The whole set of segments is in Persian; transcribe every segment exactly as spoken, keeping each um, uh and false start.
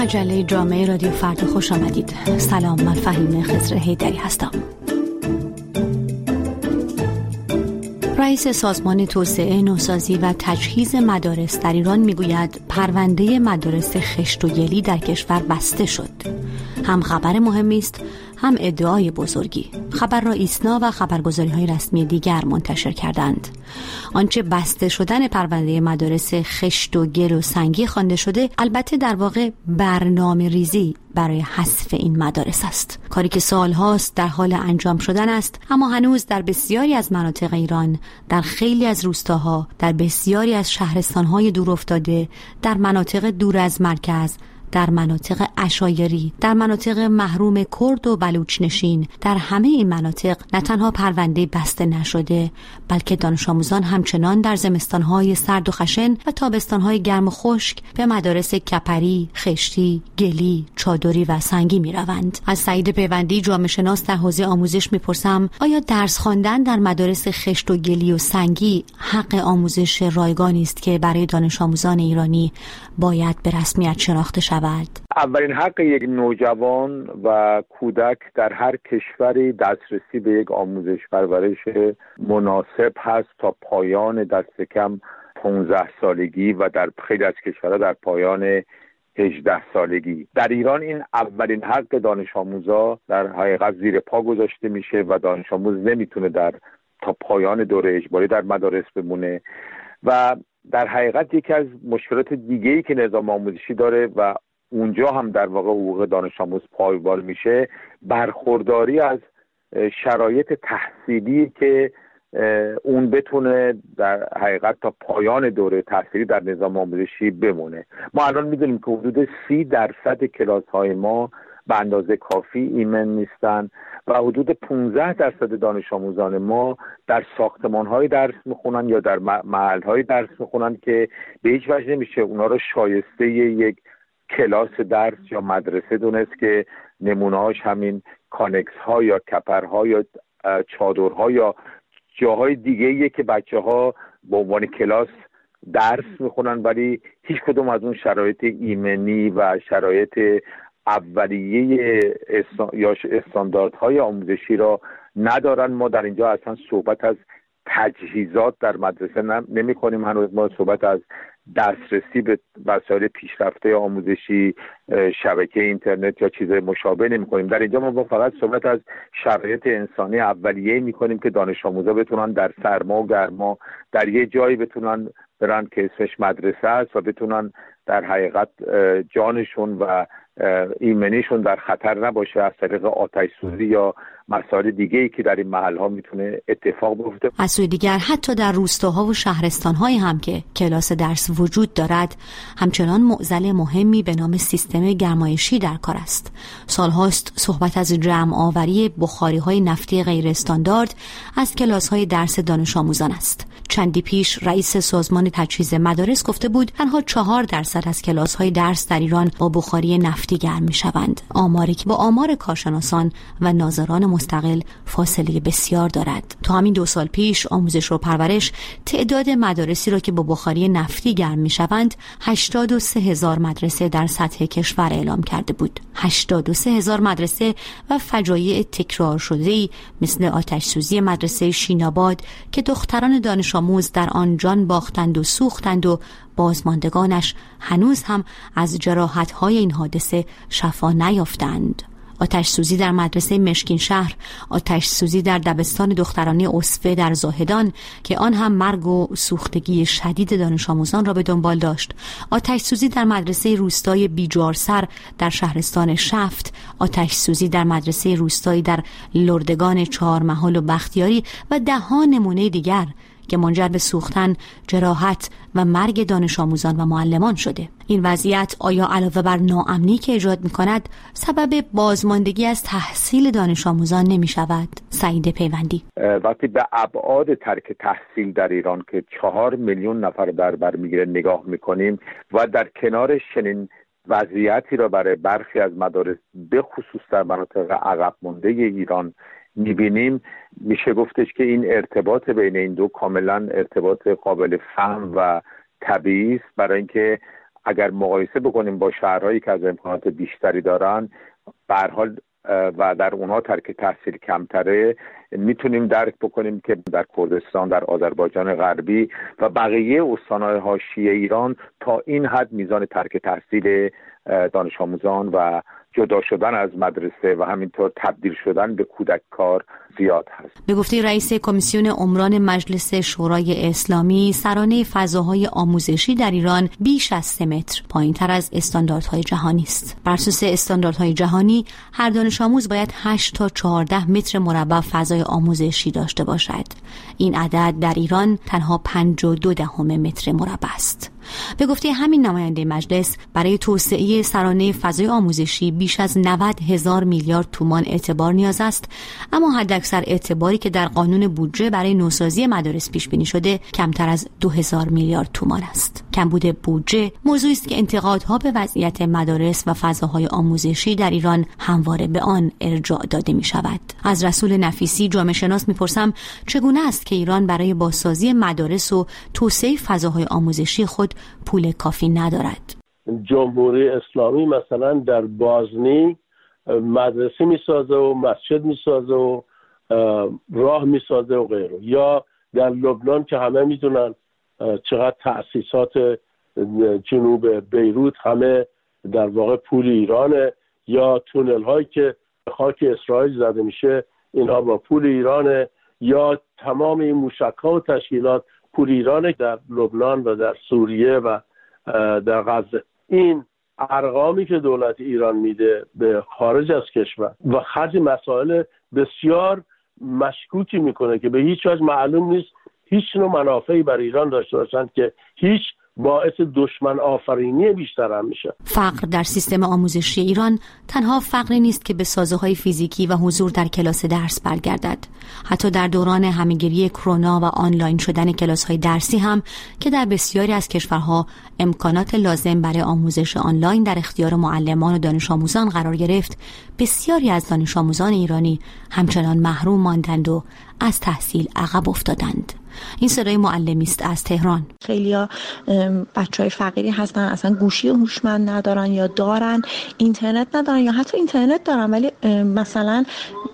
مجله جامعه رادیو فردا خوش آمدید. سلام، من فهیمه خضر حیدری هستم. رئیس سازمان توسعه، نوسازی و تجهیز مدارس در ایران میگوید پرونده مدارس خشت و گلی در کشور بسته شد. هم خبر مهمی است، هم ادعای بزرگی. خبر را ایسنا و خبرگزاری‌های رسمی دیگر منتشر کردند. آنچه بسته شدن پرونده مدارس خشت و گل و سنگی خوانده شده، البته در واقع برنامه ریزی برای حذف این مدارس است. کاری که سالهاست در حال انجام شدن است، اما هنوز در بسیاری از مناطق ایران، در خیلی از روستاها، در بسیاری از شهرستان‌های دور افتاده، در مناطق دور از مرکز، در مناطق عشایری، در مناطق محروم کرد و بلوچ نشین، در همه این مناطق نه تنها پرونده بسته نشده، بلکه دانش آموزان همچنان در زمستان‌های سرد و خشن و تابستان‌های گرم و خشک به مدارس کپری، خشتی، گلی، چادری و سنگی می‌روند. از سعید پیوندی، جامعه شناس در حوزه آموزش می‌پرسم آیا درس خواندن در مدارس خشت و گلی و سنگی حق آموزش رایگانی است که برای دانش آموزان ایرانی باید به رسمیت شناخته شود؟ اولین حق یک نوجوان و کودک در هر کشوری دسترسی به یک آموزش پرورش مناسب هست تا پایان دست کم پانزده سالگی و در خیلی از کشورها در پایان هجده سالگی. در ایران این اولین حق دانش آموزا در حقیقت زیر پا گذاشته میشه و دانش آموز نمیتونه در تا پایان دوره اجباری در مدارس بمونه و در حقیقت یکی از مشکلات دیگه‌ای که نظام آموزشی داره و اونجا هم در واقع حقوق دانش آموز پایمال میشه، برخورداری از شرایط تحصیلی که اون بتونه در حقیقت تا پایان دوره تحصیلی در نظام آموزشی بمونه. ما الان میدونیم که حدود سی درصد کلاس های ما به اندازه کافی ایمن نیستن و حدود پانزده درصد دانش آموزان ما در ساختمان های درس میخونن یا در محل های درس میخونن که به هیچ وجه نمیشه اونا رو شایسته یک کلاس درس یا مدرسه دونست که نمونه‌هاش همین کانکس ها یا کپرها یا چادرها یا جاهای دیگه‌ایه که بچه‌ها به عنوان کلاس درس میخونن ولی هیچ کدوم از اون شرایط ایمنی و شرایط اولیه یا استانداردهای آموزشی را ندارن. ما در اینجا اصلا صحبت از تجهیزات در مدرسه نمی کنیم، هنوز ما صحبت از دسترسی به وسایل پیشرفته آموزشی، شبکه اینترنت یا چیزهای مشابه نمی کنیم. در اینجا ما فقط صحبت از شرایط انسانی اولیه می کنیم که دانش آموزا بتونن در سرما و گرما در یه جایی بتونن برن که اسمش مدرسه است و بتونن در حقیقت جانشون و ایمنیشون در خطر نباشه از طریق آتش سوزی یا مسائل دیگه‌ای که در این محل‌ها میتونه اتفاق بیفته. از سوی دیگر حتی در روستاها و شهرستان‌های هم که کلاس درس وجود دارد، همچنان معضل مهمی به نام سیستم گرمایشی در کار است. سالهاست صحبت از جمع آوری بخاری‌های نفتی غیر استاندارد از کلاس‌های درس دانش آموزان است. چندی پیش رئیس سازمان تجهیز مدارس گفته بود تنها چهار درصد از کلاس‌های درس در ایران با بخاری نفتی گرم می‌شوند. آماری که با آمار کارشناسان و ناظران مستقل فاصله بسیار دارد. تا همین دو سال پیش آموزش و پرورش تعداد مدارسی را که با بخاری نفتی گرم می‌شوند هشتاد و سه هزار مدرسه در سطح کشور اعلام کرده بود. هشتاد و سه هزار مدرسه و فجایع تکرار شده‌ای مثل آتش سوزی مدرسه شیناباد که دختران دانش آموز در آن جان باختند و سوختند و بازماندگانش هنوز هم از جراحت‌های این حادثه شفا نیافتند. آتش سوزی در مدرسه مشکین شهر، آتش سوزی در دبستان دخترانه اسفه در زاهدان که آن هم مرگ و سوختگی شدید دانش آموزان را به دنبال داشت، آتش سوزی در مدرسه روستای بیجارسر در شهرستان شفت، آتش سوزی در مدرسه روستایی در لردگان چهارمحال و بختیاری و ده ها نمونه دیگر که منجر به سوختن، جراحت و مرگ دانش آموزان و معلمان شده. این وضعیت آیا علاوه بر ناامنی که ایجاد می‌کند سبب بازماندگی از تحصیل دانش آموزان نمی‌شود؟ سعید پیوندی: وقتی به ابعاد ترک تحصیل در ایران که چهار میلیون نفر در بر میگیره نگاه می‌کنیم و در کنارش چنین وضعیتی را برای برخی از مدارس به خصوص در مناطق عقب مانده ایران میبینیم، میشه گفتش که این ارتباط بین این دو کاملا ارتباط قابل فهم و طبیعی است، برای اینکه اگر مقایسه بکنیم با شهرهایی که از امکانات بیشتری دارن، به هر حال و در اونها ترک تحصیل کمتره، میتونیم درک بکنیم که در کردستان، در آذربایجان غربی و بقیه استانهای حاشیه ایران تا این حد میزان ترک تحصیل دانش آموزان و جدا شدن از مدرسه و همینطور تبدیل شدن به کودک کار زیاد هست. به گفته رئیس کمیسیون عمران مجلس شورای اسلامی، سرانه فضاهای آموزشی در ایران بیش از سه متر پایین‌تر از استانداردهای جهانی است. بر اساس استانداردهای جهانی، هر دانش آموز باید هشت تا چهارده متر مربع فضای آموزشی داشته باشد. این عدد در ایران تنها پنج و دو دهم متر مربع است. به گفته همین نماینده مجلس، برای توسعه سرانه فضای آموزشی بیش از نود هزار میلیارد تومان اعتبار نیاز است، اما حداکثر اعتباری که در قانون بودجه برای نوسازی مدارس پیش بینی شده کمتر از دو هزار میلیارد تومان است. کمبود بودجه موضوعی است که انتقادها به وضعیت مدارس و فضاهای آموزشی در ایران همواره به آن ارجاع داده می شود. از رسول نفیسی، جامعه شناس، میپرسم چگونه است که ایران برای بازسازی مدارس و توسعه فضاهای آموزشی خود پول کافی ندارد؟ جمهوری اسلامی مثلا در بازنی مدرسه میسازه و مسجد میسازه و راه میسازه و غیره، یا در لبنان که همه میدونن چقدر تأسیسات جنوب بیروت همه در واقع پول ایرانه، یا تونل هایی که خاک اسرائیل زده میشه اینها با پول ایرانه، یا تمام این موشک‌ها و تشکیلات پول ایرانه در لبنان و در سوریه و در غزه. این ارقامی که دولت ایران میده به خارج از کشور و خرج مسائل بسیار مشکوکی میکنه که به هیچ وجه معلوم نیست هیچ نوع منافعی برای ایران داشته باشند، که هیچ باعث دشمن آفرینی بیشتر هم میشه. فقر در سیستم آموزشی ایران تنها فقری نیست که به سازوهای فیزیکی و حضور در کلاس درس برگردد. حتی در دوران همهگیری کرونا و آنلاین شدن کلاس‌های درسی هم که در بسیاری از کشورها امکانات لازم برای آموزش آنلاین در اختیار معلمان و دانش آموزان قرار گرفت، بسیاری از دانش آموزان ایرانی همچنان محروم ماندند و از تحصیل عقب افتادند. این صدای معلمی است از تهران. خیلیا بچهای فقیری هستن، اصلا گوشی هوشمند ندارن یا دارن اینترنت ندارن یا حتی اینترنت دارن ولی مثلا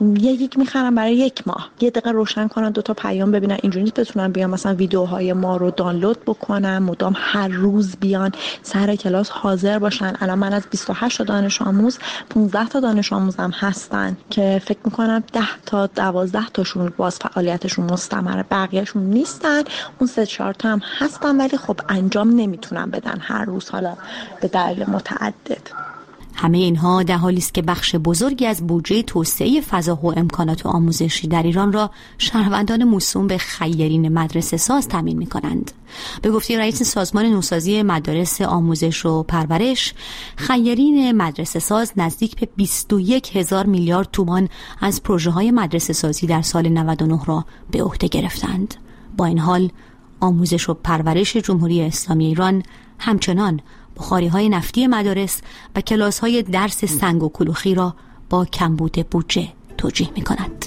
یکی میخرن برای یک ماه، یه دقیقه روشن کنن دو تا پیام ببینن، اینجوری نیست بتونن بیان مثلا ویدیوهای ما رو دانلود بکنن، مدام هر روز بیان سر کلاس حاضر باشن. الان من از بیست و هشت تا دانش آموز پانزده تا دانش آموزم هستن که فکر میکنم ده تا دوازده تاشون باز فعالیتشون مستمره، بقیه‌شون نیستن. اون سه چهار تا هم هستن ولی خب انجام نمیتونن بدن هر روز، حالا به دلیل متعدد. همه اینها در حالی است که بخش بزرگی از بودجه توسعه فضا و امکانات آموزشی در ایران را شهروندان موسوم به خیرین مدرسه ساز تامین می‌کنند. به گفته رئیس سازمان نوسازی مدارس آموزش و پرورش، خیرین مدرسه ساز نزدیک به بیست و یک هزار میلیارد تومان از پروژه‌های مدرسه سازی در سال نود و نه را به عهده گرفتند. با این حال آموزش و پرورش جمهوری اسلامی ایران همچنان بخاری‌های نفتی مدارس و کلاس‌های درس سنگ و کلوخی را با کمبود بودجه توجیه می‌کند.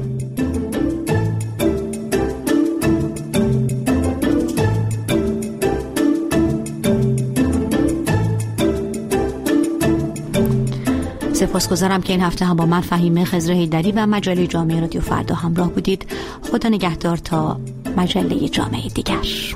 سپاسگزارم که این هفته هم با من فهیمه خضر حیدری و مجله جامعه رادیو فردا همراه بودید. خدا نگهدار تا مجله جامعه دیگر.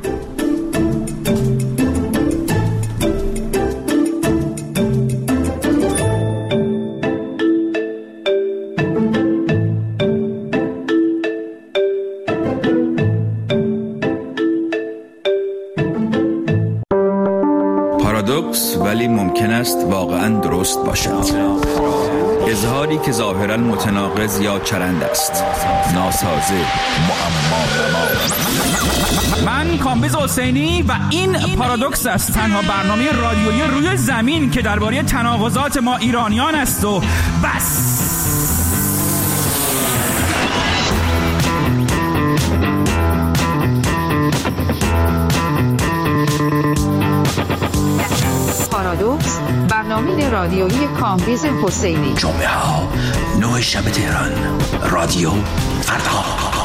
پارادوکس ولی ممکن است واقعا درست باشد. اظهاری که ظاهرا متناقض یا چرند است. ناسازه، معما. من کامبیز حسینی و این پارادوکس است، تنها برنامه رادیویی روی زمین که درباره تناقضات ما ایرانیان است و بس. پارادوکس، برنامه رادیویی کامبیز حسینی. جمعه ها نه شب تهران، رادیو فردا.